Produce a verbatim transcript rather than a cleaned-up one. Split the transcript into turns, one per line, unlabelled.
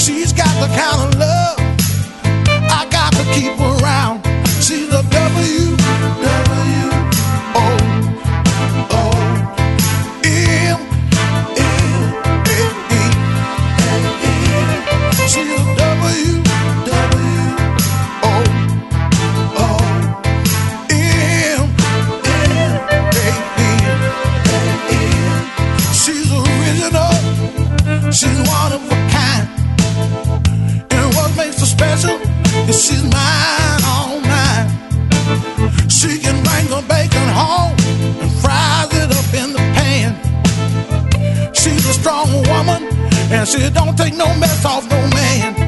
She's got the kind of love I got to keep around. She's a W, W, O, O, M, M, A, E, A, E. She's a W, W, O, O, M, M, A, N, A, N. She's original, she's one of a kind. And what makes her special is she's mine, all mine. She can bring her bacon home and fries it up in the pan. She's a strong woman and she don't take no mess off no man.